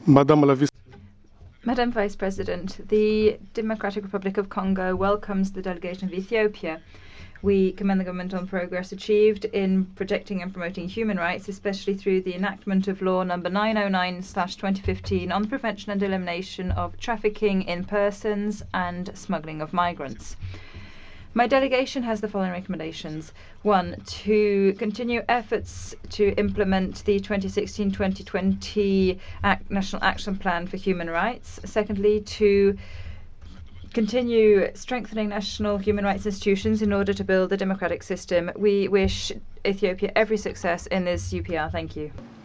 Madame la Vice. Madam Vice President, the Democratic Republic of Congo welcomes the delegation of Ethiopia. We commend the government on progress achieved in protecting and promoting human rights, especially through the enactment of Law Number 909/2015 on the prevention and elimination of trafficking in persons and smuggling of migrants. My delegation has the following recommendations. One, to continue efforts to implement the 2016-2020 National Action Plan for Human Rights. Secondly, to continue strengthening national human rights institutions in order to build a democratic system. We wish Ethiopia every success in this UPR. Thank you.